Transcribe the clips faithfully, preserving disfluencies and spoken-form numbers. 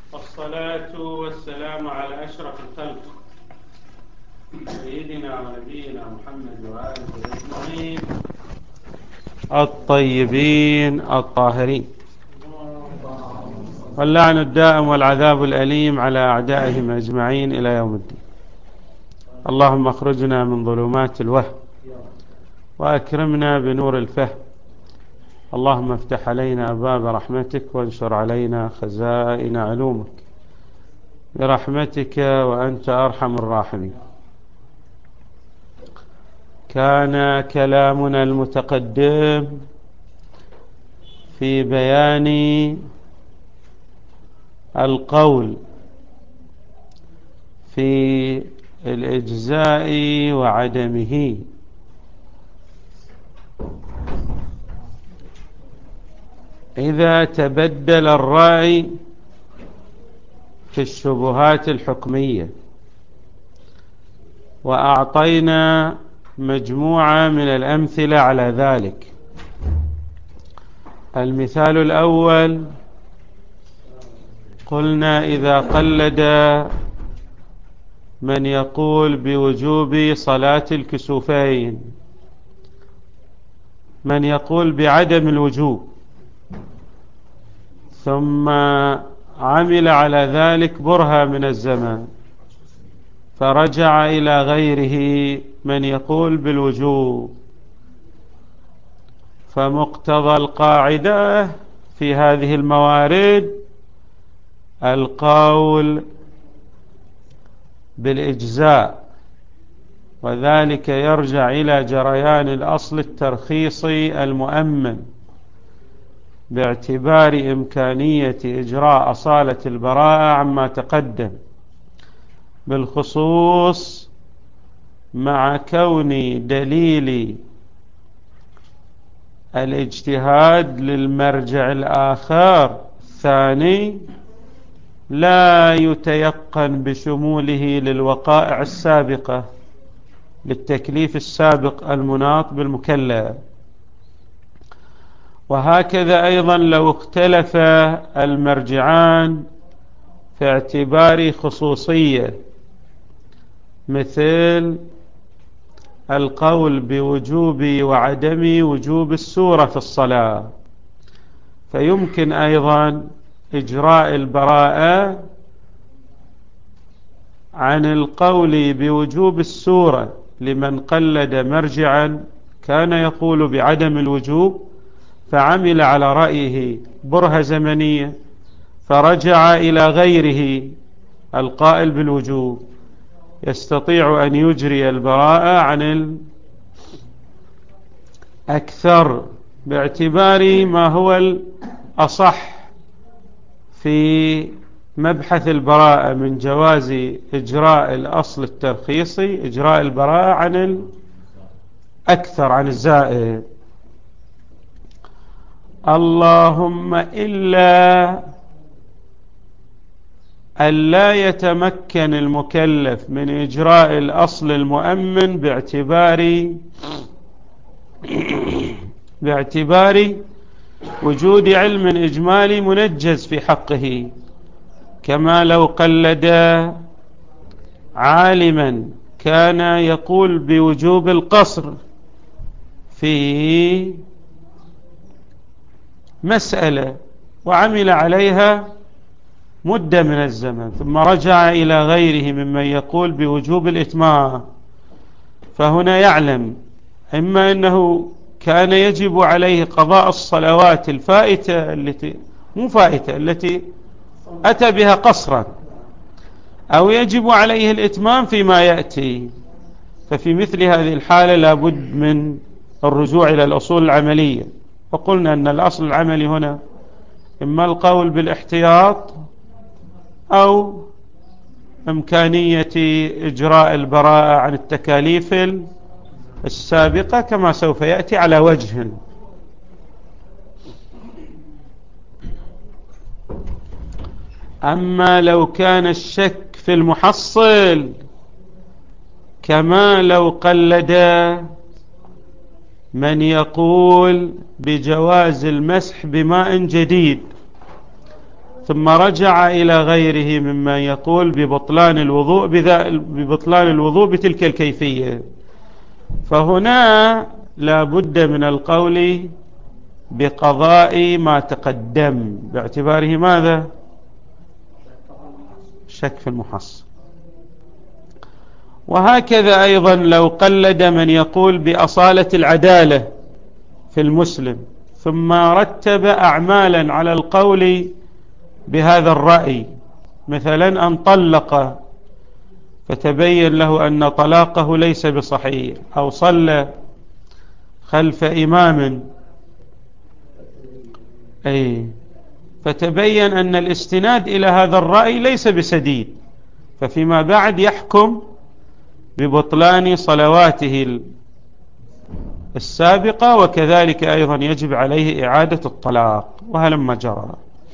والصلاة والسلام على أشرف الخلق سيدنا ونبينا محمد وآله أجمعين الطيبين الطاهرين، واللعن الدائم والعذاب الأليم على أعدائهم أجمعين إلى يوم الدين. اللهم اخرجنا من ظلمات الوهم وأكرمنا بنور الفهم. اللهم افتح علينا أبواب رحمتك وانشر علينا خزائن علومك برحمتك وأنت أرحم الراحمين. كان كلامنا المتقدم في بيان القول في الإجزاء وعدمه، إذا تبدل الرأي في الشبهات الحكمية، وأعطينا مجموعة من الأمثلة على ذلك. المثال الأول قلنا إذا قلد من يقول بوجوب صلاة الكسوفين من يقول بعدم الوجوب، ثم عمل على ذلك برهة من الزمان فرجع إلى غيره من يقول بالوجوب، فمقتضى القاعدة في هذه الموارد القول بالإجزاء، وذلك يرجع إلى جريان الأصل الترخيصي المؤمن باعتبار إمكانية إجراء أصالة البراءة عما تقدم، بالخصوص مع كون دليل الاجتهاد للمرجع الآخر الثاني لا يتيقن بشموله للوقائع السابقة للتكليف السابق المناط بالمكلف. وهكذا أيضا لو اختلف المرجعان في اعتبار خصوصية، مثل القول بوجوب وعدم وجوب السورة في الصلاة، فيمكن أيضا إجراء البراءة عن القول بوجوب السورة لمن قلد مرجعا كان يقول بعدم الوجوب فعمل على رأيه برهة زمنية فرجع إلى غيره القائل بالوجوب، يستطيع أن يجري البراءة عن الأكثر باعتبار ما هو الأصح في مبحث البراءة من جواز إجراء الأصل الترخيصي، إجراء البراءة عن الأكثر عن الزائد. اللهم إلا أن لا يتمكن المكلف من إجراء الأصل المؤمن باعتبار باعتبار وجود علم إجمالي منجز في حقه، كما لو قلد عالما كان يقول بوجوب القصر في مسألة وعمل عليها مدة من الزمن ثم رجع إلى غيره ممن يقول بوجوب الإتمام، فهنا يعلم إما أنه كان يجب عليه قضاء الصلوات الفائتة التي مو فائتة التي أتى بها قصرا، أو يجب عليه الإتمام فيما يأتي. ففي مثل هذه الحالة لابد من الرجوع إلى الأصول العملية، وقلنا أن الأصل العملي هنا إما القول بالاحتياط أو إمكانية إجراء البراءة عن التكاليف السابقة كما سوف يأتي على وجه. أما لو كان الشك في المحصل كما لو قلد من يقول بجواز المسح بماء جديد، ثم رجع إلى غيره ممن يقول ببطلان الوضوء ببطلان الوضوء بتلك الكيفية، فهنا لا بد من القول بقضاء ما تقدم باعتباره ماذا؟ شك في المحصل. وهكذا أيضا لو قلد من يقول بأصالة العدالة في المسلم ثم رتب أعمالا على القول بهذا الرأي، مثلا أن طلق فتبين له أن طلاقه ليس بصحيح، أو صلى خلف إمام أي فتبين أن الاستناد إلى هذا الرأي ليس بسديد، ففيما بعد يحكم ببطلان صلواته السابقة، وكذلك أيضا يجب عليه إعادة الطلاق وهلما جرى.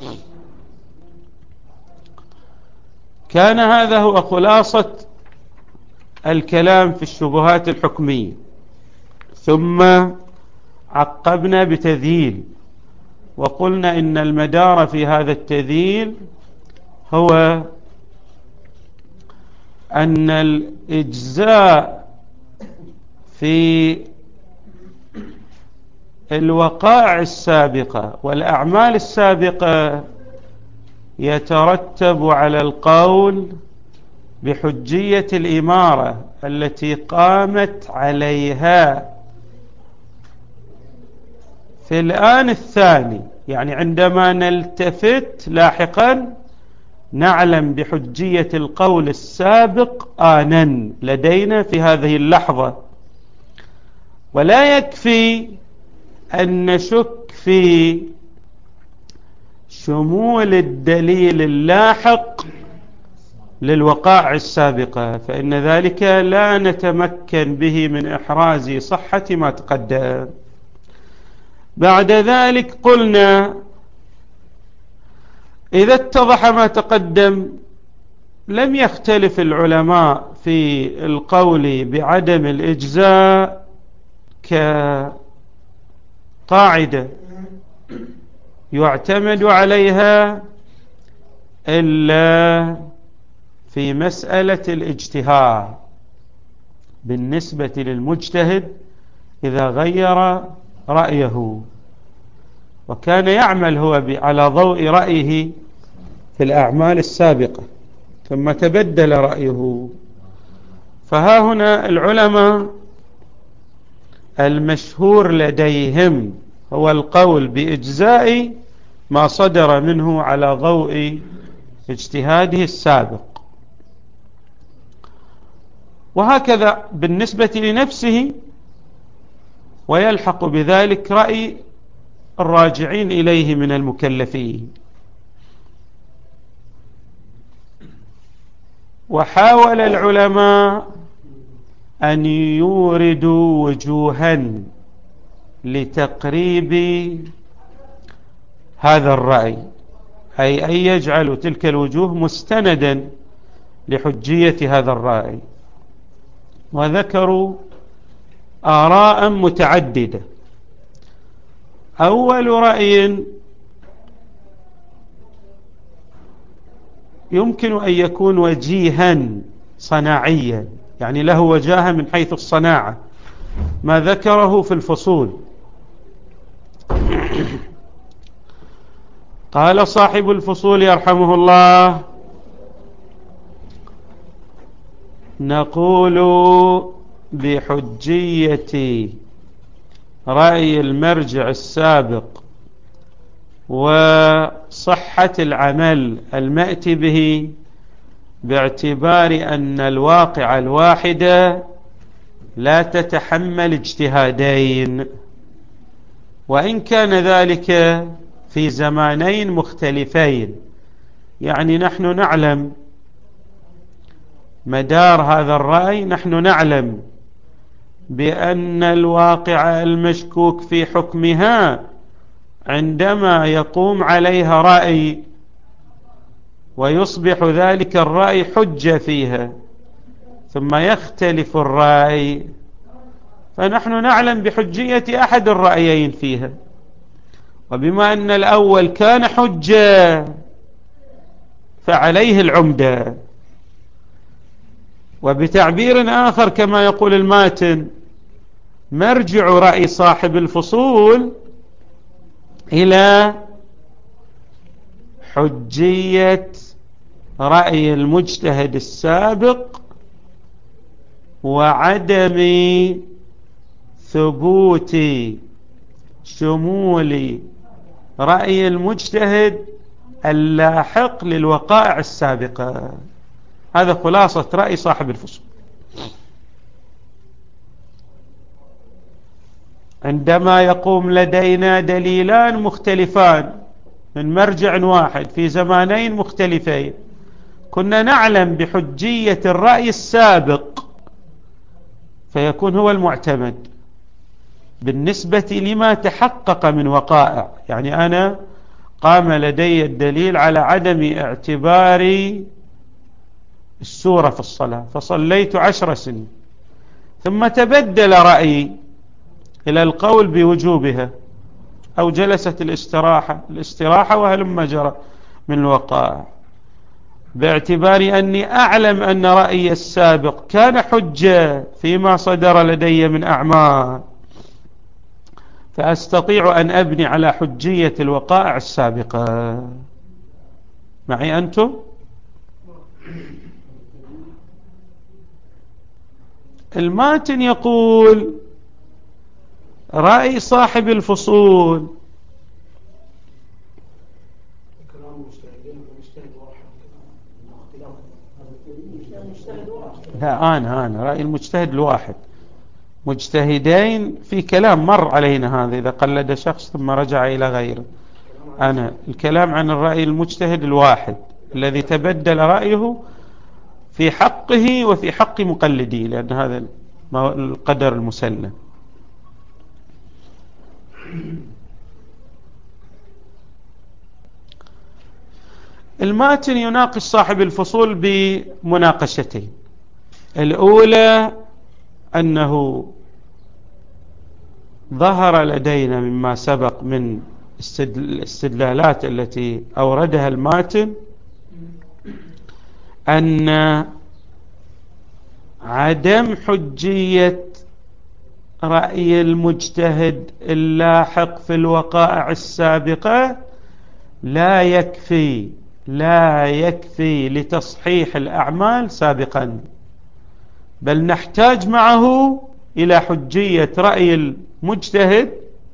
كان هذا هو خلاصة الكلام في الشبهات الحكمية، ثم عقبنا بتذييل وقلنا إن المدار في هذا التذييل هو أن الإجزاء في الوقائع السابقة والأعمال السابقة يترتب على القول بحجية الإمارة التي قامت عليها في الآن الثاني، يعني عندما نلتفت لاحقا نعلم بحجية القول السابق آنا لدينا في هذه اللحظة، ولا يكفي أن نشك في شمول الدليل اللاحق للوقائع السابقة، فإن ذلك لا نتمكن به من إحراز صحة ما تقدم. بعد ذلك قلنا إذا اتضح ما تقدم لم يختلف العلماء في القول بعدم الإجزاء كقاعدة يعتمد عليها إلا في مسألة الاجتهاد بالنسبة للمجتهد إذا غير رأيه، وكان يعمل هو على ضوء رأيه في الأعمال السابقة ثم تبدل رأيه. فها هنا العلماء المشهور لديهم هو القول بإجزاء ما صدر منه على ضوء اجتهاده السابق، وهكذا بالنسبة لنفسه، ويلحق بذلك رأي الراجعين إليه من المكلفين. وحاول العلماء أن يوردوا وجوها لتقريب هذا الرأي، أي أن يجعلوا تلك الوجوه مستندا لحجية هذا الرأي، وذكروا آراء متعددة. أول رأي يمكن أن يكون وجيها صناعيا، يعني له وجاهة من حيث الصناعة، ما ذكره في الفصول. قال صاحب الفصول يرحمه الله: نقول بحجية رأي المرجع السابق وصحة العمل المأتي به باعتبار أن الواقع الواحدة لا تتحمل اجتهادين، وإن كان ذلك في زمانين مختلفين. يعني نحن نعلم مدار هذا الرأي، نحن نعلم بأن الواقع المشكوك في حكمها عندما يقوم عليها رأي ويصبح ذلك الرأي حجة فيها ثم يختلف الرأي، فنحن نعلم بحجية أحد الرأيين فيها، وبما أن الأول كان حجة فعليه العمدة. وبتعبير آخر كما يقول الماتن: مرجع رأي صاحب الفصول إلى حجية رأي المجتهد السابق وعدم ثبوت شمول رأي المجتهد اللاحق للوقائع السابقة. هذا خلاصة رأي صاحب الفصول. عندما يقوم لدينا دليلان مختلفان من مرجع واحد في زمانين مختلفين، كنا نعلم بحجية الرأي السابق فيكون هو المعتمد بالنسبة لما تحقق من وقائع. يعني أنا قام لدي الدليل على عدم اعتبار السورة في الصلاة فصليت عشر سنين، ثم تبدل رأيي إلى القول بوجوبها، أو جلست الاستراحة الاستراحة وهلم جرى من الوقائع، باعتبار أني أعلم أن رأيي السابق كان حجة فيما صدر لدي من أعمال، فأستطيع أن أبني على حجية الوقائع السابقة. معي أنتم؟ الماتن يقول: رأي صاحب الفصول لا أنا أنا رأي المجتهد الواحد، مجتهدين في كلام مر علينا هذا إذا قلد شخص ثم رجع إلى غيره. أنا الكلام عن الرأي المجتهد الواحد الذي تبدل رأيه في حقه وفي حق مقلديه، لأن هذا القدر المسلم. الماتن يناقش صاحب الفصول بمناقشتين: الأولى أنه ظهر لدينا مما سبق من الاستدلالات التي أوردها الماتن أن عدم حجية رأي المجتهد اللاحق في الوقائع السابقة لا يكفي لا يكفي لتصحيح الأعمال سابقا، بل نحتاج معه إلى حجية رأي المجتهد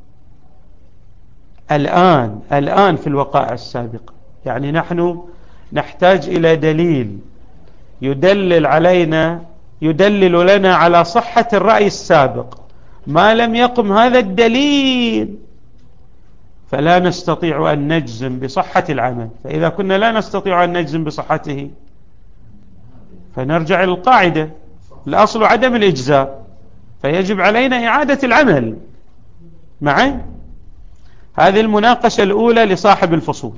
الآن الآن في الوقائع السابقة. يعني نحن نحتاج إلى دليل يدلل علينا يدلل لنا على صحة الرأي السابق. ما لم يقم هذا الدليل فلا نستطيع أن نجزم بصحة العمل، فإذا كنا لا نستطيع أن نجزم بصحته فنرجع إلى القاعدة: الأصل عدم الإجزاء، فيجب علينا إعادة العمل. معي؟ هذه المناقشة الأولى لصاحب الفصول،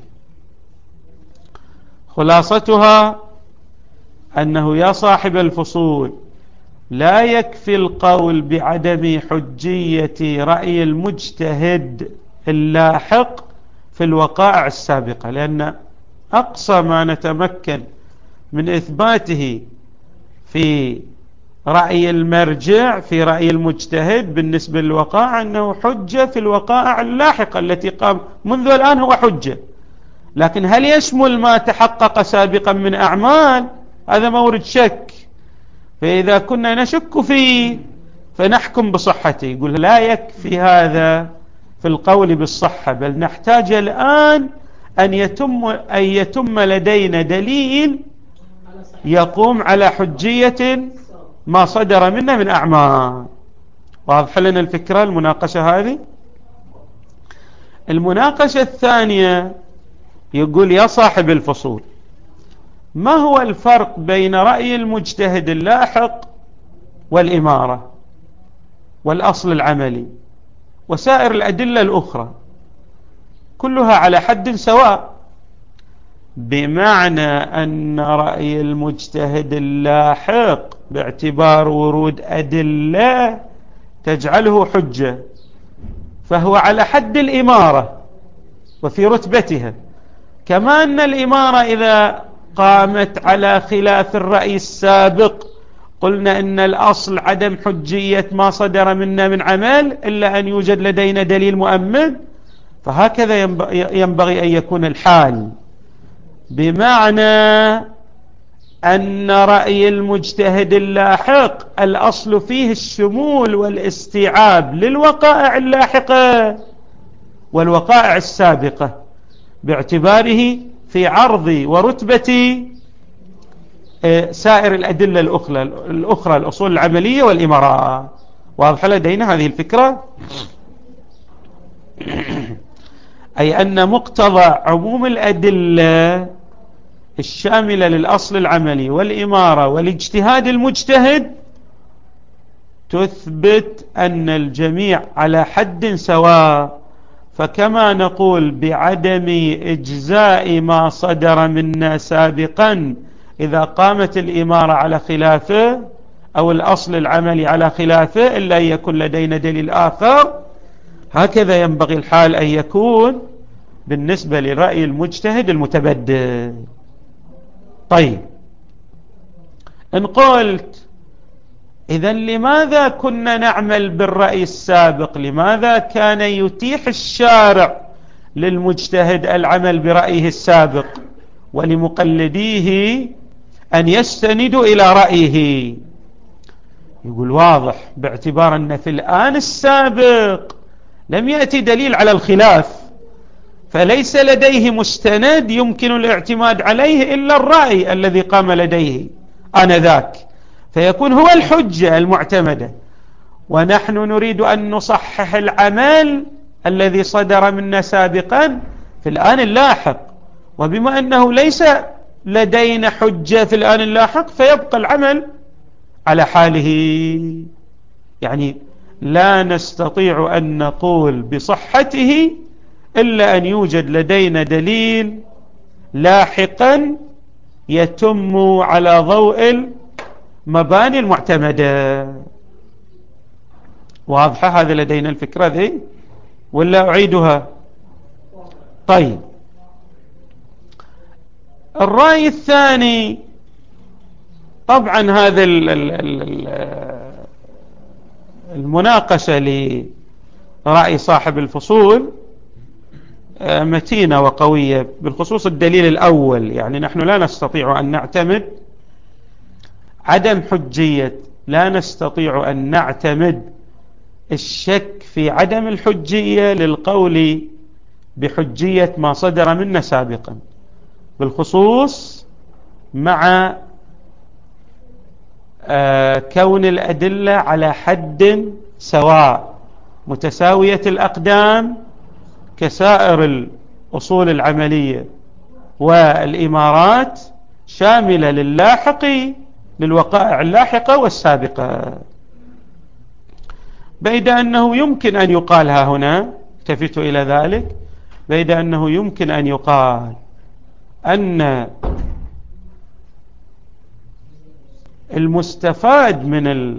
خلاصتها أنه يا صاحب الفصول لا يكفي القول بعدم حجية رأي المجتهد اللاحق في الوقائع السابقة، لأن أقصى ما نتمكن من إثباته في رأي المرجع في رأي المجتهد بالنسبة للوقائع أنه حجة في الوقائع اللاحقة التي قام منذ الآن هو حجة. لكن هل يشمل ما تحقق سابقا من أعمال؟ هذا مورد شك. فإذا كنا نشك فيه فنحكم بصحته. يقول لا يكفي هذا في القول بالصحة، بل نحتاج الآن أن يتم, أن يتم لدينا دليل يقوم على حجية ما صدر منا من أعمال. واضح لنا الفكرة المناقشة هذه؟ المناقشة الثانية يقول يا صاحب الفصول، ما هو الفرق بين رأي المجتهد اللاحق والإمارة والأصل العملي وسائر الأدلة الأخرى؟ كلها على حد سواء، بمعنى أن رأي المجتهد اللاحق باعتبار ورود أدلة تجعله حجة فهو على حد الإمارة وفي رتبتها، كما أن الإمارة إذا قامت على خلاف الرأي السابق قلنا إن الأصل عدم حجية ما صدر منا من عمل إلا أن يوجد لدينا دليل مؤمن، فهكذا ينبغي أن يكون الحال، بمعنى أن رأي المجتهد اللاحق الأصل فيه الشمول والاستيعاب للوقائع اللاحقة والوقائع السابقة، باعتباره في عرض ورتبة سائر الأدلة الأخرى, الأخرى الأصول العملية والإمارات. واضح لدينا هذه الفكرة؟ أي أن مقتضى عموم الأدلة الشاملة للأصل العملي والإمارة والاجتهاد المجتهد تثبت أن الجميع على حد سواء، فكما نقول بعدم إجزاء ما صدر منا سابقا إذا قامت الإمارة على خلافه أو الأصل العملي على خلافه إلا أن يكون لدينا دليل آخر، هكذا ينبغي الحال أن يكون بالنسبة لرأي المجتهد المتبدل. طيب، إن قلت إذن لماذا كنا نعمل بالرأي السابق؟ لماذا كان يتيح الشارع للمجتهد العمل برأيه السابق ولمقلديه أن يستندوا إلى رأيه؟ يقول واضح، باعتبار أن في الآن السابق لم يأتي دليل على الخلاف، فليس لديه مستند يمكن الاعتماد عليه إلا الرأي الذي قام لديه آنذاك، فيكون هو الحجة المعتمدة، ونحن نريد أن نصحح العمل الذي صدر منا سابقا في الآن اللاحق، وبما أنه ليس لدينا حجة في الآن اللاحق فيبقى العمل على حاله. يعني لا نستطيع أن نقول بصحته إلا أن يوجد لدينا دليل لاحقا يتم على ضوء المباني المعتمدة. واضحة هذا لدينا الفكرة ذي ولا أعيدها؟ طيب، الرأي الثاني، طبعا هذا المناقشة لرأي صاحب الفصول متينة وقوية، بالخصوص الدليل الأول. يعني نحن لا نستطيع أن نعتمد عدم حجية، لا نستطيع أن نعتمد الشك في عدم الحجية للقول بحجية ما صدر منا سابقا، بالخصوص مع كون الأدلة على حد سواء متساوية الأقدام كسائر الأصول العملية والإمارات، شاملة للاحق للوقائع اللاحقة والسابقة. بيد أنه يمكن أن يقال ها هنا، التفت إلى ذلك، بيد أنه يمكن أن يقال أن المستفاد من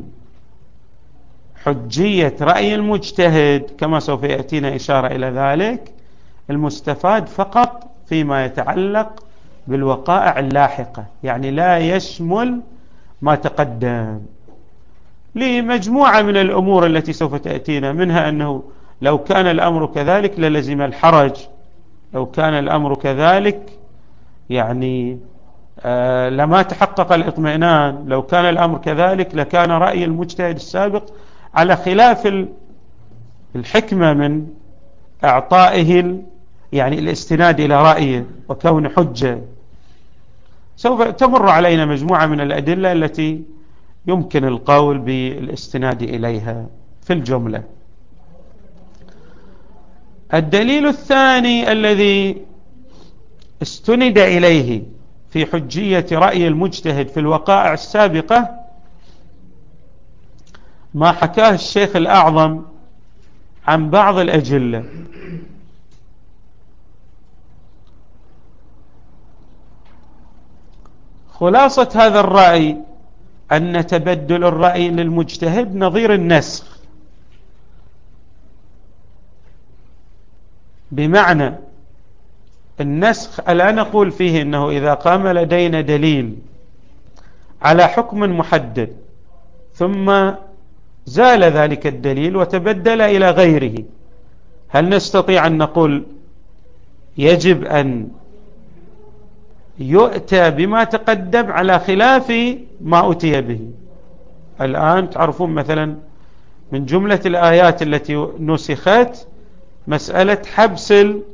حجية رأي المجتهد كما سوف يأتينا إشارة إلى ذلك، المستفاد فقط فيما يتعلق بالوقائع اللاحقة، يعني لا يشمل ما تقدم، لمجموعة من الأمور التي سوف تأتينا، منها أنه لو كان الأمر كذلك للزم الحرج، لو كان الأمر كذلك يعني آه لما تحقق الإطمئنان، لو كان الأمر كذلك لكان رأي المجتهد السابق على خلاف الحكمة من إعطائه يعني الاستناد إلى رأيه وكون حجة. سوف تمر علينا مجموعة من الأدلة التي يمكن القول بالاستناد إليها في الجملة. الدليل الثاني الذي استند إليه في حجية رأي المجتهد في الوقائع السابقة ما حكاه الشيخ الأعظم عن بعض الأجلة. خلاصة هذا الرأي أن تبدل الرأي للمجتهد نظير النسخ، بمعنى النسخ الآن نقول فيه أنه إذا قام لدينا دليل على حكم محدد ثم زال ذلك الدليل وتبدل إلى غيره، هل نستطيع أن نقول يجب أن يؤتى بما تقدم على خلاف ما أتي به؟ الآن تعرفون مثلا من جملة الآيات التي نسخت مسألة حبس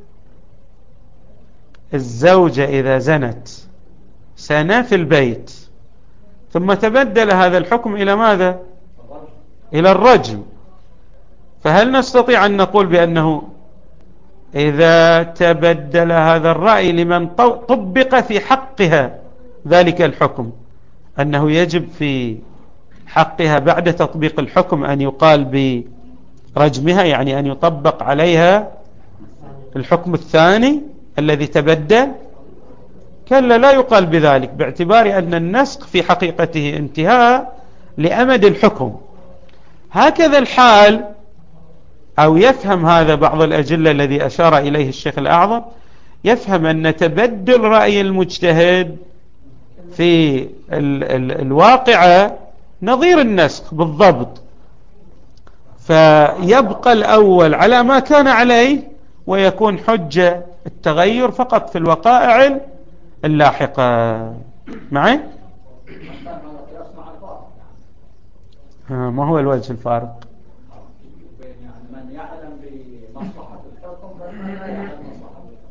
الزوجة إذا زنت سنة في البيت، ثم تبدل هذا الحكم إلى ماذا؟ إلى الرجم. فهل نستطيع أن نقول بأنه إذا تبدل هذا الرأي لمن طبق في حقها ذلك الحكم أنه يجب في حقها بعد تطبيق الحكم أن يقال برجمها، يعني أن يطبق عليها الحكم الثاني الذي تبدل؟ كلا، لا يقال بذلك، باعتبار أن النسخ في حقيقته انتهاء لأمد الحكم. هكذا الحال، أو يفهم هذا بعض الأجلة الذي أشار إليه الشيخ الأعظم، يفهم أن تبدل رأي المجتهد في ال ال الواقعة نظير النسخ بالضبط، فيبقى الأول على ما كان عليه ويكون حجة التغير فقط في الوقائع اللاحقة. معي؟ ما هو الوجه الفارق؟ من يعلم بمصلحة الحكم فلا يعلم مصلحة الحكم.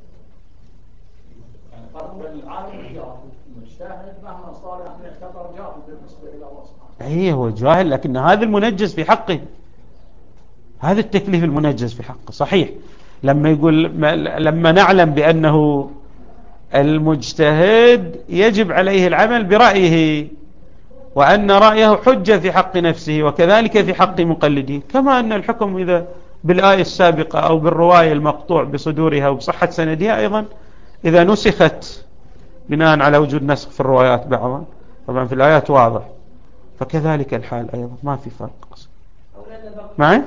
يعني فرق بين العالم والجاهل، المجتهد مهما صار يعتبر جاهل بالنسبة إلى الله سبحانه. أي هو جاهل، لكن هذا المنجز في حقه، هذا التكليف المنجز في حقه. صحيح لما يقول لما نعلم بأنه المجتهد يجب عليه العمل برأيه، وأن رأيه حجة في حق نفسه وكذلك في حق مقلده، كما أن الحكم إذا بالآية السابقة أو بالرواية المقطوع بصدورها وبصحة سندها أيضا إذا نسخت بناء على وجود نسخ في الروايات بعضا، طبعا في الآيات واضح، فكذلك الحال أيضا ما في فرق. معي؟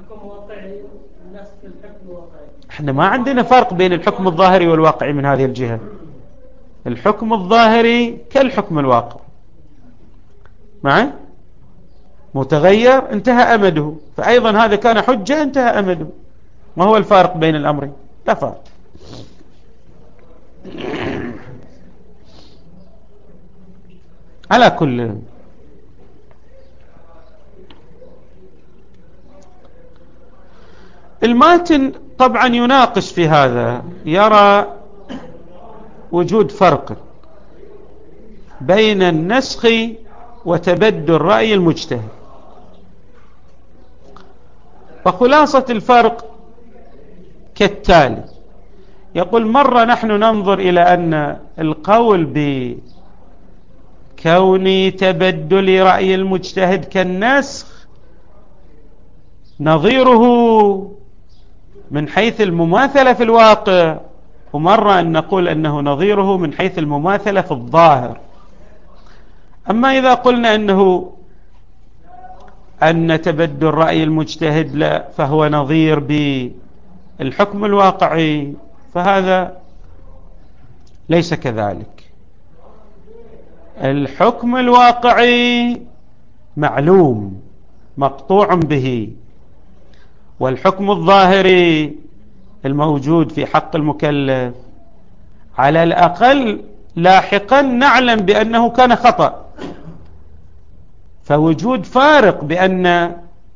احنا ما عندنا فرق بين الحكم الظاهري والواقعي من هذه الجهة. الحكم الظاهري كالحكم الواقع، معي؟ متغير انتهى أمده، فأيضا هذا كان حجة انتهى أمده. ما هو الفارق بين الأمرين؟ لا فرق. على كل الماتن طبعا يناقش في هذا، يرى وجود فرق بين النسخ وتبدل رأي المجتهد. وخلاصة الفرق كالتالي: يقول مرة نحن ننظر إلى أن القول بكون تبدل رأي المجتهد كالنسخ نظيره من حيث المماثلة في الواقع، ومرة أن نقول أنه نظيره من حيث المماثلة في الظاهر. أما إذا قلنا أنه أن تبدل رأي المجتهد لا فهو نظير بالحكم الواقعي، فهذا ليس كذلك. الحكم الواقعي معلوم مقطوع به، والحكم الظاهري الموجود في حق المكلف على الأقل لاحقا نعلم بأنه كان خطأ. فوجود فارق بأن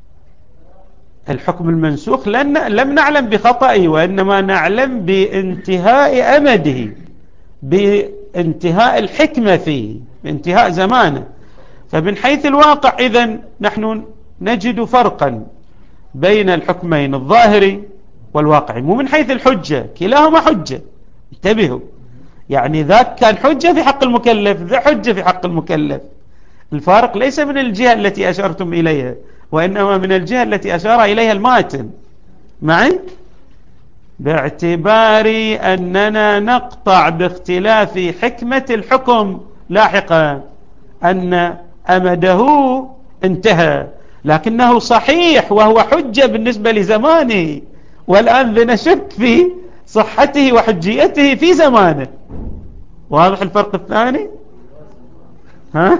الحكم المنسوخ لم نعلم بخطئه، وإنما نعلم بانتهاء أمده، بانتهاء الحكمة فيه، بانتهاء زمانه. فمن حيث الواقع إذن نحن نجد فرقا بين الحكمين الظاهري والواقعي، مو من حيث الحجة، كلاهما حجة، انتبهوا، يعني ذاك كان حجة في حق المكلف، ذا حجة في حق المكلف. الفارق ليس من الجهة التي أشرتم إليها، وإنما من الجهة التي أشار إليها الماتن. معي؟ باعتبار أننا نقطع باختلاف حكمة الحكم لاحقا أن أمده انتهى، لكنه صحيح وهو حجة بالنسبة لزمانه، والآن نشك في صحته وحجيته في زمانه. واضح الفرق الثاني؟ ها؟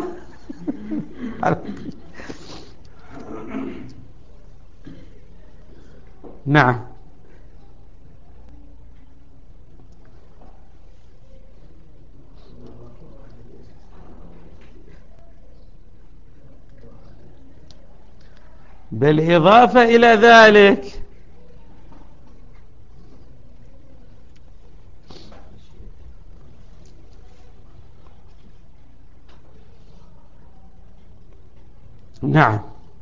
نعم. بالإضافة إلى ذلك نعم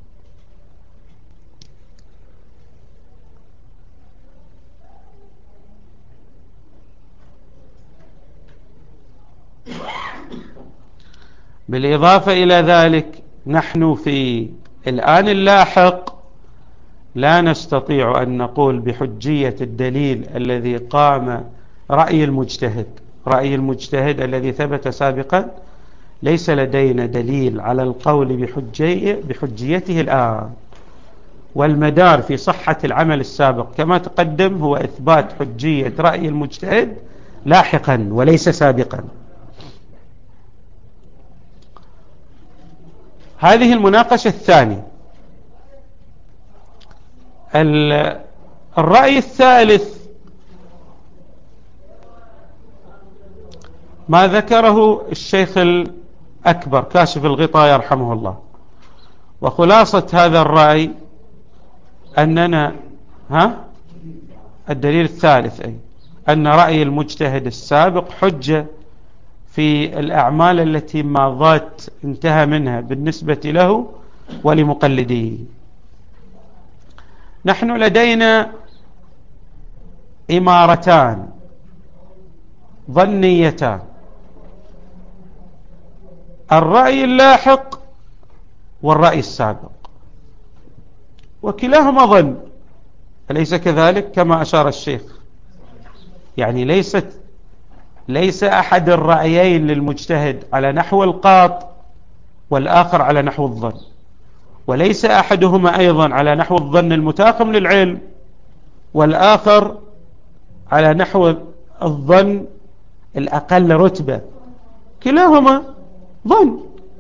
بالإضافة إلى ذلك نحن في الآن اللاحق لا نستطيع أن نقول بحجية الدليل الذي قام رأي المجتهد. رأي المجتهد الذي ثبت سابقا ليس لدينا دليل على القول بحجي بحجيته الآن، والمدار في صحة العمل السابق كما تقدم هو إثبات حجية رأي المجتهد لاحقا وليس سابقا. هذه المناقشة الثانية. الرأي الثالث ما ذكره الشيخ الأكبر كاشف الغطاء يرحمه الله، وخلاصة هذا الرأي أننا ها الدليل الثالث أي أن رأي المجتهد السابق حجة في الأعمال التي ماضت انتهى منها بالنسبة له ولمقلديه. نحن لدينا إمارتان ظنيتان: الرأي اللاحق والرأي السابق، وكلاهما ظن، أليس كذلك؟ كما أشار الشيخ، يعني ليست ليس أحد الرأيين للمجتهد على نحو القاط والآخر على نحو الظن، وليس أحدهما أيضا على نحو الظن المتاقم للعلم والآخر على نحو الظن الأقل رتبة، كلاهما ظن.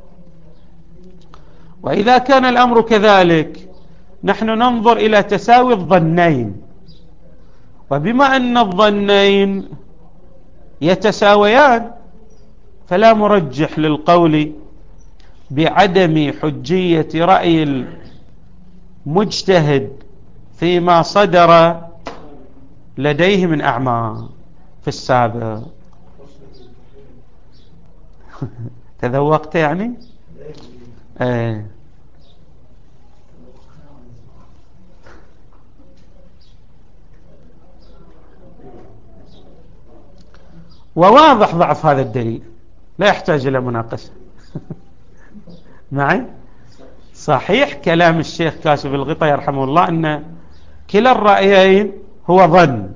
وإذا كان الأمر كذلك نحن ننظر إلى تساوي الظنين، وبما أن الظنين يتساويان فلا مرجح للقول بعدم حجية رأي المجتهد فيما صدر لديه من أعمال في السابق. تذوقت يعني؟ ايه. وواضح ضعف هذا الدليل، لا يحتاج إلى مناقشة. معي؟ صحيح كلام الشيخ كاشف الغطاء يرحمه الله أن كلا الرأيين هو ظن،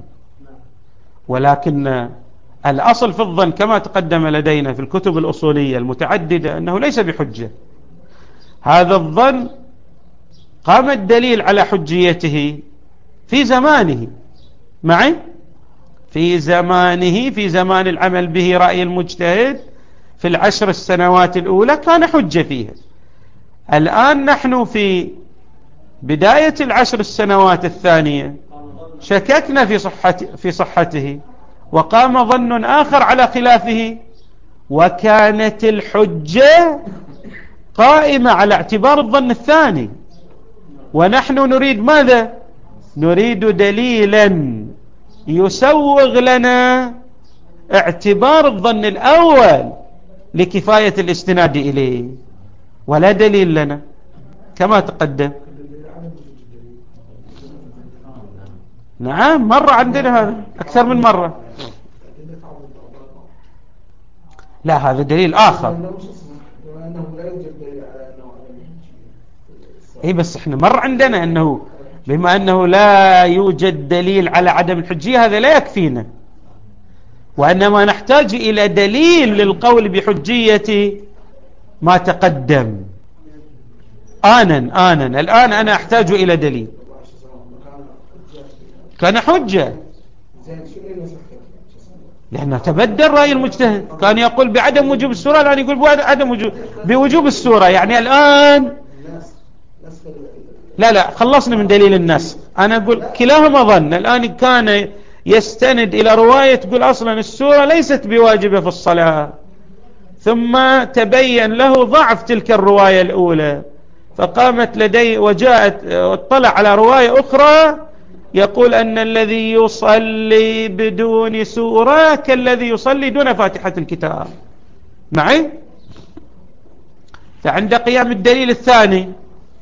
ولكن الأصل في الظن كما تقدم لدينا في الكتب الأصولية المتعددة أنه ليس بحجة. هذا الظن قام الدليل على حجيته في زمانه، معي؟ في زمانه، في زمان العمل به رأي المجتهد في العشر السنوات الأولى كان حجة فيها. الآن نحن في بداية العشر السنوات الثانية شككنا في صحة في صحته، وقام ظن آخر على خلافه، وكانت الحجة قائمة على اعتبار الظن الثاني، ونحن نريد ماذا؟ نريد دليلا يسوغ لنا اعتبار الظن الأول لكفاية الاستناد إليه، ولا دليل لنا كما تقدم. نعم مر عندنا هذا أكثر من مرة. لا هذا دليل آخر. اي بس احنا مر عندنا أنه بما أنه لا يوجد دليل على عدم الحجية هذا لا يكفينا، وإنما نحتاج إلى دليل للقول بحجية ما تقدم. آنا آنا الآن أنا أحتاج إلى دليل. كان حجة لأنه تبدل رأي المجتهد، كان يقول بعدم وجوب السورة الآن يقول بعدم وجوب بوجوب السورة. يعني الآن لا لا خلصنا من دليل النص، أنا أقول كلاهما ظن. الآن كان يستند إلى رواية تقول أصلا السورة ليست بواجبة في الصلاة، ثم تبين له ضعف تلك الرواية الأولى، فقامت لدي وجاءت واطلع على رواية أخرى يقول أن الذي يصلي بدون سورة كالذي يصلي دون فاتحة الكتاب معي. فعند قيام الدليل الثاني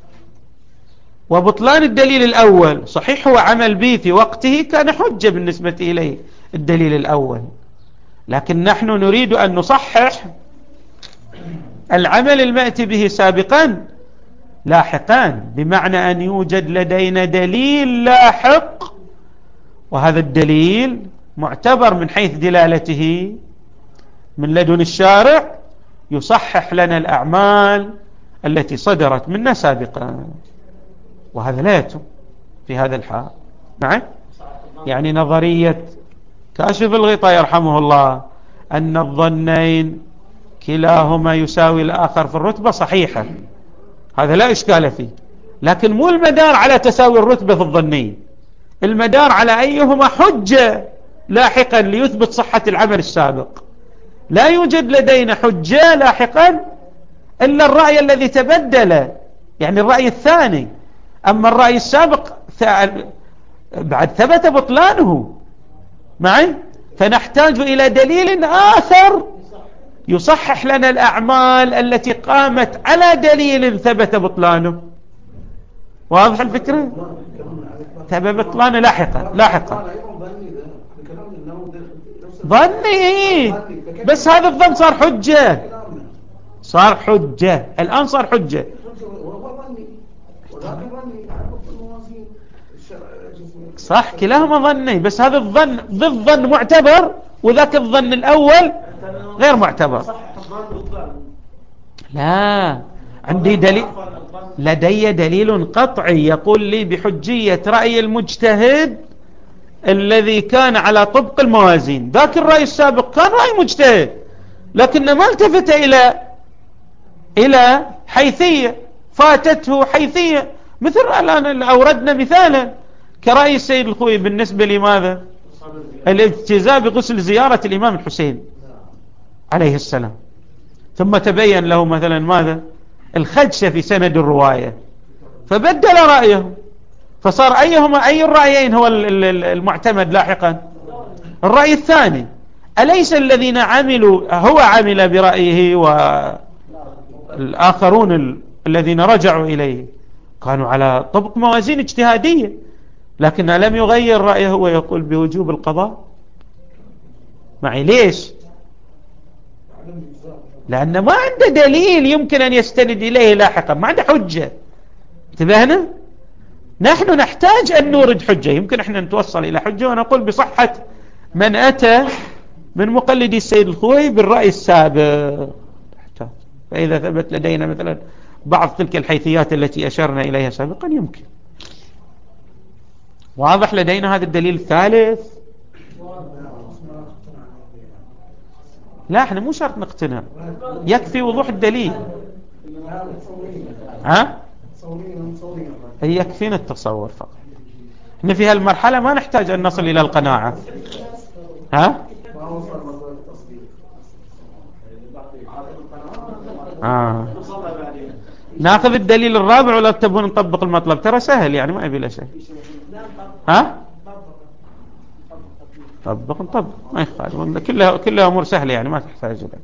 وبطلان الدليل الأول، صحيح هو عمل به في وقته كان حجة بالنسبة إليه الدليل الأول، لكن نحن نريد أن نصحح العمل المأتي به سابقا لاحقا، بمعنى أن يوجد لدينا دليل لاحق، وهذا الدليل معتبر من حيث دلالته من لدن الشارع، يصحح لنا الأعمال التي صدرت منا سابقا، وهذا لا يتم في هذا الحال. نعم، يعني نظرية كاشف الغطاء يرحمه الله أن الظنين كلاهما يساوي الآخر في الرتبة صحيحة، هذا لا إشكال فيه، لكن مو المدار على تساوي الرتبة في الظنين، المدار على أيهما حجة لاحقا ليثبت صحة العمل السابق. لا يوجد لدينا حجة لاحقا إلا الرأي الذي تبدل، يعني الرأي الثاني، أما الرأي السابق بعد ثبت بطلانه معي، فنحتاج إلى دليل آخر يصحح لنا الأعمال التي قامت على دليل ثبت بطلانه. واضح الفكرة؟ ثبت بطلانه لاحقا لاحقا ظني، بس هذا الظن صار حجة، صار حجة الآن، صار حجة. صح كلاهما ظني، بس هذا الظن ضد ظن معتبر، وذاك الظن الأول غير معتبر. لا، عندي دليل، لدي دليل قطعي يقول لي بحجية رأي المجتهد الذي كان على طبق الموازين. ذاك الرأي السابق كان رأي مجتهد، لكن ما التفت إلى إلى حيثية، فاتته حيثية، مثل الآن أوردنا مثالا كرأي السيد الخوي بالنسبة لماذا؟ الاجتزاء بغسل زيارة الإمام الحسين عليه السلام، ثم تبين له مثلا ماذا؟ الخدشة في سند الرواية، فبدل رأيه، فصار أيهما أي الرأيين هو المعتمد لاحقا؟ الرأي الثاني. أليس الذين عملوا هو عمل برأيه والآخرون الذين رجعوا إليه كانوا على طبق موازين اجتهادية، لكن لم يغير رأيه ويقول بوجوب القضاء معي. ليش؟ لأن ما عنده دليل يمكن أن يستند إليه لاحقا، ما عنده حجة. انتبهنا؟ نحن نحتاج أن نورد حجة، يمكن احنا نتوصل إلى حجة ونقول بصحة من أتى من مقلدي السيد الخوي بالرأي السابق. فإذا ثبت لدينا مثلا بعض تلك الحيثيات التي أشرنا إليها سابقا يمكن. واضح لدينا هذا الدليل الثالث؟ لا، احنا مو شرط نقتنع، يكفي وضوح الدليل. ها؟ يكفينا التصور فقط، احنا في هالمرحلة ما نحتاج أن نصل إلى القناعة. ها؟ آه. ناخذ الدليل الرابع ولا تبون نطبق المطلب؟ ترى سهل يعني، ما يبي له شيء. ها؟ طبق نطبق ما يخالف، كلها كلها أمور سهلة يعني ما تحتاج لها.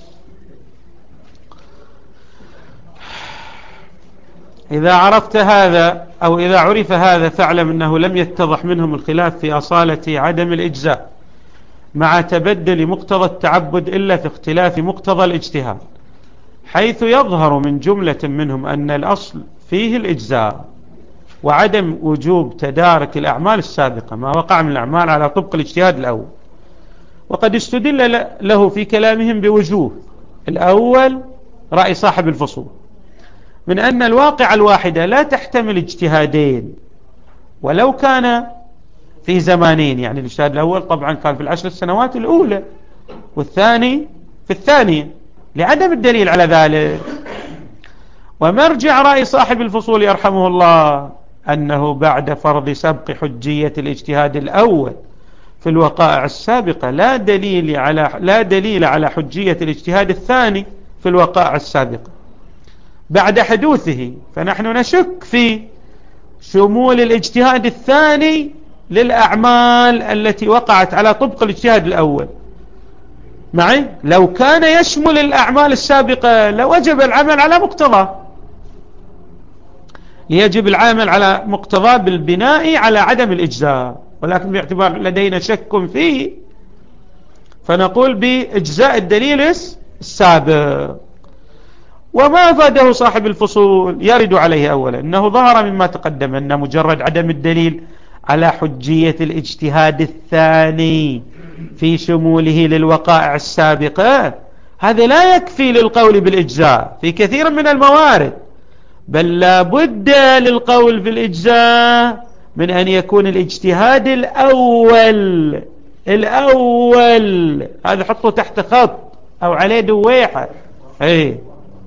إذا عرفت هذا أو إذا عرف هذا فاعلم أنه لم يتضح منهم الخلاف في أصالة عدم الإجزاء مع تبدل مقتضى التعبد إلا في اختلاف مقتضى الاجتهاد، حيث يظهر من جملة منهم أن الأصل فيه الإجزاء وعدم وجوب تدارك الأعمال السابقة ما وقع من الأعمال على طبق الاجتهاد الأول. وقد استدل له في كلامهم بوجوه. الأول رأي صاحب الفصول من أن الواقع الواحدة لا تحتمل اجتهادين، ولو كان في زمانين، يعني الاجتهاد الأول طبعا كان في العشر السنوات الأولى، والثاني في الثانية، لعدم الدليل على ذلك. ومرجع رأي صاحب الفصول يرحمه الله أنه بعد فرض سبق حجية الاجتهاد الأول في الوقائع السابقة لا دليل على لا دليل على حجية الاجتهاد الثاني في الوقائع السابقة بعد حدوثه، فنحن نشك في شمول الاجتهاد الثاني للأعمال التي وقعت على طبق الاجتهاد الأول معي. لو كان يشمل الأعمال السابقة لوجب العمل على مقتضى، ليجب العمل على مقتضى بالبناء على عدم الإجزاء، ولكن باعتبار لدينا شك فيه فنقول بإجزاء الدليل السابق. وما أفاده صاحب الفصول يرد عليه أولا أنه ظهر مما تقدم أن مجرد عدم الدليل على حجية الاجتهاد الثاني في شموله للوقائع السابقة هذا لا يكفي للقول بالإجزاء في كثير من الموارد، بل لا بد للقول بالإجزاء من أن يكون الاجتهاد الأول الأول هذا حطه تحت خط أو عليه دويحة، أي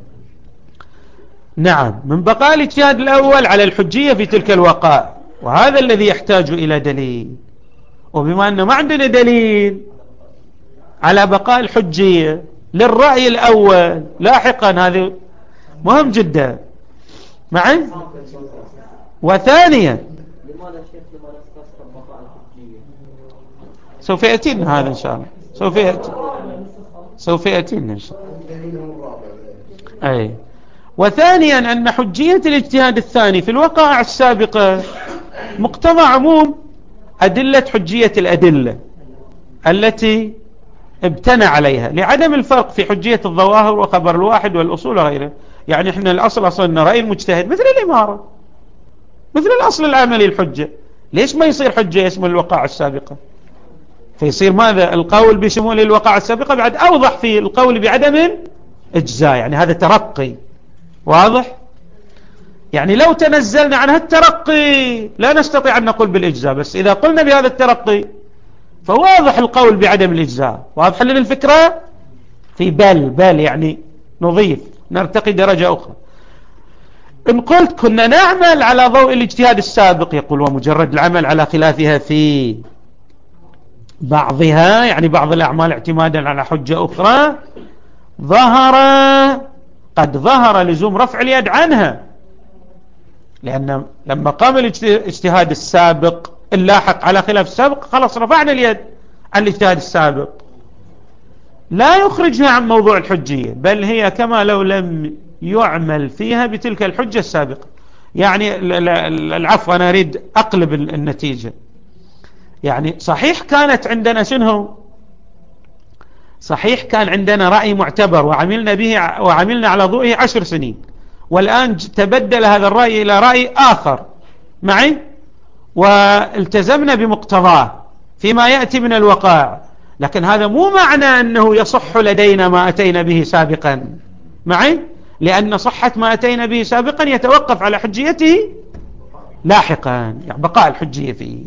نعم، من بقاء الاجتهاد الأول على الحجية في تلك الوقائع، وهذا الذي يحتاج إلى دليل. وبما أنه ما عندنا دليل على بقاء الحجية للرأي الأول لاحقا، هذا مهم جدا معي. وثانيا سوف يأتينا هذا إن شاء الله، سوف يأتي سوف يأتينا إن شاء الله. أي وثانيا أن حجية الاجتهاد الثاني في الوقائع السابقة مقتضى عموم أدلة حجية الأدلة التي ابتنى عليها لعدم الفرق في حجية الظواهر وخبر الواحد والأصول وغيره. يعني احنا الأصل أصلنا رأي المجتهد مثل الإمارة، مثل الأصل العملي الحجة، ليش ما يصير حجة اسم الوقائع السابقة؟ فيصير ماذا؟ القول بشمول الوقائع السابقة بعد أوضح في القول بعدم إجزاء، يعني هذا ترقي واضح. يعني لو تنزلنا عن هالترقي لا نستطيع أن نقول بالإجزاء، بس إذا قلنا بهذا الترقي فواضح القول بعدم الإجزاء. واضح لنا الفكرة؟ في بل بل يعني نضيف نرتقي درجة أخرى. إن قلت كنا نعمل على ضوء الاجتهاد السابق، يقول ومجرد العمل على خلافها في بعضها، يعني بعض الأعمال اعتمادا على حجة أخرى، ظهر قد ظهر لزوم رفع اليد عنها، لأن لما قام الاجتهاد السابق اللاحق على خلاف السابق خلاص رفعنا اليد عن الاجتهاد السابق، لا يخرجنا عن موضوع الحجية، بل هي كما لو لم يعمل فيها بتلك الحجة السابقة. يعني العفو أنا أريد أقلب النتيجة. يعني صحيح كانت عندنا شنو؟ صحيح كان عندنا رأي معتبر وعملنا به وعملنا على ضوئه عشر سنين، والآن تبدل هذا الرأي إلى رأي آخر معي والتزمنا بمقتضاه فيما يأتي من الوقائع، لكن هذا مو معنى أنه يصح لدينا ما أتينا به سابقا معي، لأن صحة ما أتينا به سابقا يتوقف على حجيته لاحقا، يعني بقاء الحجية فيه،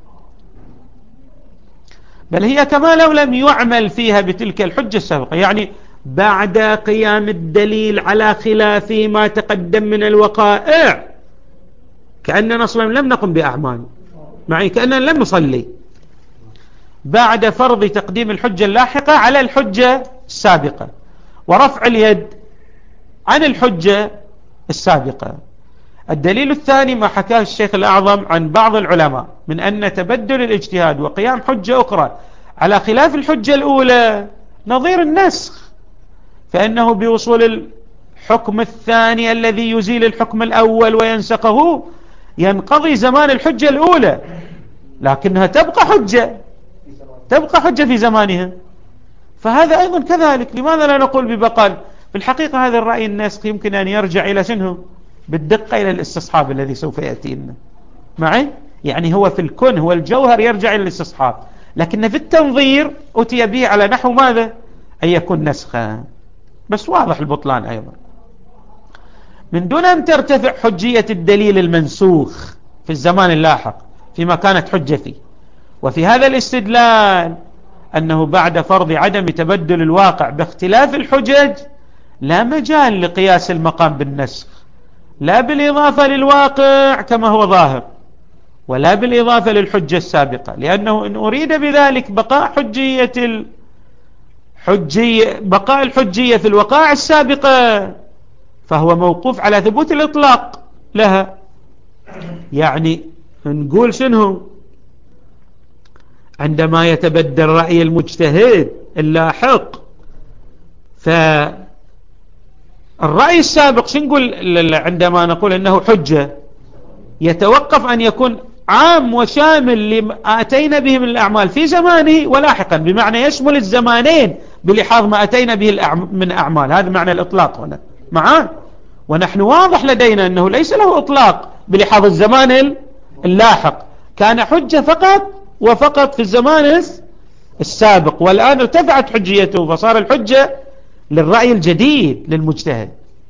بل هي كما لو لم يعمل فيها بتلك الحجة السابقة. يعني بعد قيام الدليل على خلاف ما تقدم من الوقائع كأننا أصلا لم نقم بأعمال معي، كأننا لم نصلي، بعد فرض تقديم الحجة اللاحقة على الحجة السابقة ورفع اليد عن الحجة السابقة. الدليل الثاني ما حكاه الشيخ الأعظم عن بعض العلماء من أن تبدل الاجتهاد وقيام حجة أخرى على خلاف الحجة الأولى نظير النسخ، فإنه بوصول الحكم الثاني الذي يزيل الحكم الأول وينسخه ينقضي زمان الحجة الأولى، لكنها تبقى حجة تبقى حجة في زمانها. فهذا أيضا كذلك، لماذا لا نقول ببقاء؟ في الحقيقة هذا الرأي الناسخ يمكن أن يرجع إلى شنو؟ بالدقة إلى الاستصحاب الذي سوف يأتي لنا معي. يعني هو في الكون هو الجوهر يرجع إلى الاستصحاب، لكن في التنظير أتي به على نحو ماذا؟ أن يكون نسخا، بس واضح البطلان أيضا من دون أن ترتفع حجية الدليل المنسوخ في الزمان اللاحق فيما كانت حجة فيه، وفي هذا الاستدلال أنه بعد فرض عدم تبدل الواقع باختلاف الحجج لا مجال لقياس المقام بالنسخ، لا بالإضافة للواقع كما هو ظاهر، ولا بالإضافة للحجة السابقة، لأنه إن أريد بذلك بقاء حجية الحجية بقاء الحجية في الوقائع السابقة فهو موقوف على ثبوت الإطلاق لها. يعني نقول شنو؟ عندما يتبدل رأي المجتهد اللاحق فالرأي السابق شو نقول عندما نقول أنه حجة؟ يتوقف أن يكون عام وشامل لما أتينا به من الأعمال في زمانه ولاحقا، بمعنى يشمل الزمانين بلحاظ ما أتينا به من أعمال. هذا معنى الإطلاق هنا معاه، ونحن واضح لدينا أنه ليس له إطلاق بلحاظ الزمان اللاحق، كان حجة فقط وفقط في الزمان السابق، والآن ارتفعت حجيته فصار الحجة للرأي الجديد للمجتهد،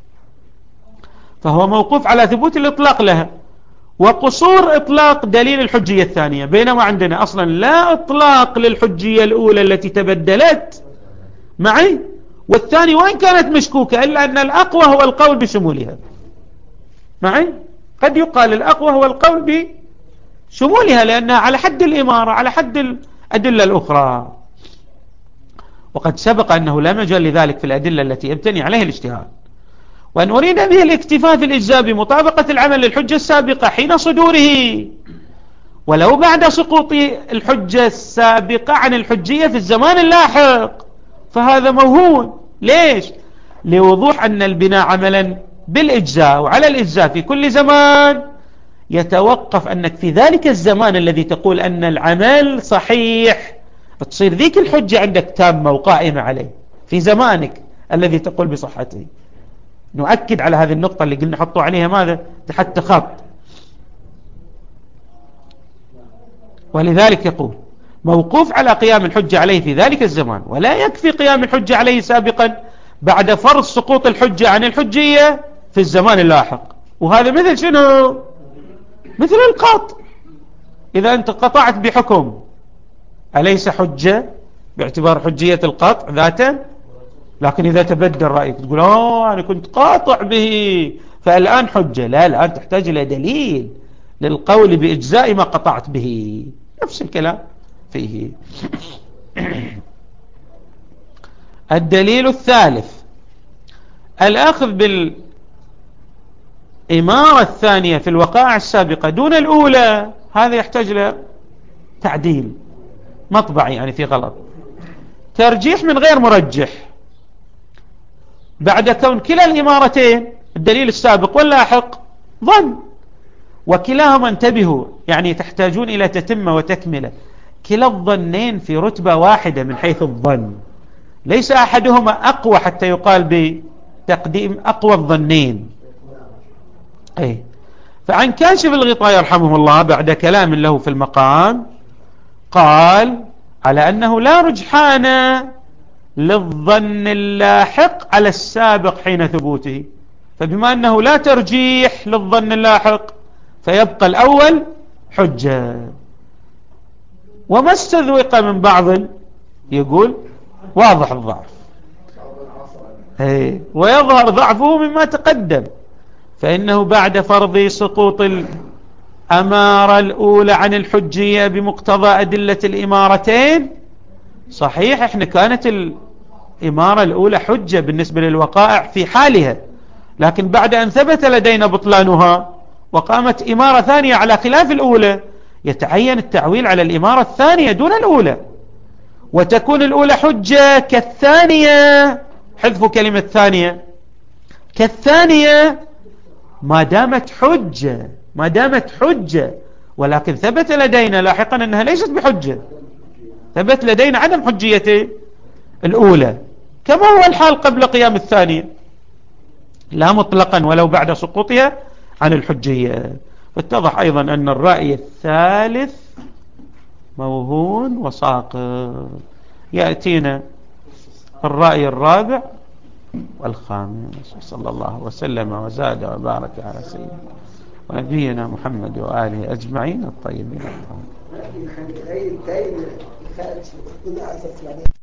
فهو موقوف على ثبوت الإطلاق لها وقصور إطلاق دليل الحجية الثانية، بينما عندنا أصلا لا إطلاق للحجية الأولى التي تبدلت معي، والثاني وإن كانت مشكوكة إلا أن الأقوى هو القول بشمولها معي. قد يقال الأقوى هو القول بشمولها لأنها على حد الإمارة على حد الأدلة الأخرى، وقد سبق أنه لا مجال لذلك في الأدلة التي يبتني عليها الاجتهاد. وأن أريد به الاكتفاء في الإجزاء بمطابقة العمل للحجة السابقة حين صدوره ولو بعد سقوط الحجة السابقة عن الحجية في الزمان اللاحق فهذا موهون. ليش؟ لوضوح أن البناء عملا بالإجزاء وعلى الإجزاء في كل زمان يتوقف أنك في ذلك الزمان الذي تقول أن العمل صحيح تصير ذيك الحجة عندك تامة وقائمة عليه في زمانك الذي تقول بصحته. نؤكد على هذه النقطة اللي قلنا حطوا عليها ماذا تحت خط. ولذلك يقول موقوف على قيام الحجة عليه في ذلك الزمان، ولا يكفي قيام الحجة عليه سابقا بعد فرض سقوط الحجة عن الحجية في الزمان اللاحق. وهذا مثل شنو؟ مثل القطع. إذا أنت قطعت بحكم أليس حجة باعتبار حجية القطع ذاتا؟ لكن إذا تبدل رأيك تقول أوه أنا كنت قاطع به فالآن حجة. لا، الآن تحتاج إلى دليل للقول بإجزاء ما قطعت به. نفس الكلام فيه. الدليل الثالث الأخذ بالإمارة الثانية في الوقائع السابقة دون الأولى، هذا يحتاج إلى تعديل مطبعي، يعني في غلط. ترجيح من غير مرجح بعد كون كلا الإمارتين الدليل السابق واللاحق ظن، وكلاهما انتبهوا يعني تحتاجون إلى تتمة وتكملة، كلا الظنين في رتبة واحدة من حيث الظن، ليس أحدهما أقوى حتى يقال بتقديم أقوى الظنين. أي فعن كاشف الغطاء يرحمه الله بعد كلام له في المقام قال على أنه لا رجحان للظن اللاحق على السابق حين ثبوته، فبما أنه لا ترجيح للظن اللاحق فيبقى الأول حجة. وما استذوق من بعض يقول واضح الضعف ويظهر ضعفه مما تقدم، فإنه بعد فرض سقوط الأمارة الأولى عن الحجية بمقتضى أدلة الإمارتين، صحيح إحنا كانت الإمارة الأولى حجة بالنسبة للوقائع في حالها، لكن بعد أن ثبت لدينا بطلانها وقامت إمارة ثانية على خلاف الأولى يتعين التعويل على الإمارة الثانية دون الأولى، وتكون الأولى حجة كالثانية، حذف كلمة ثانية، كالثانية ما دامت حجة ما دامت حجة ولكن ثبت لدينا لاحقا أنها ليست بحجة، ثبت لدينا عدم حجية الأولى كما هو الحال قبل قيام الثانية، لا مطلقا ولو بعد سقوطها عن الحجية. فاتضح أيضا أن الرأي الثالث موهون وساقط. يأتينا الرأي الرابع والخامس. صلى الله وسلم وزاد وبارك على سيدنا ونبينا محمد وآله أجمعين الطيبين الطاهرين.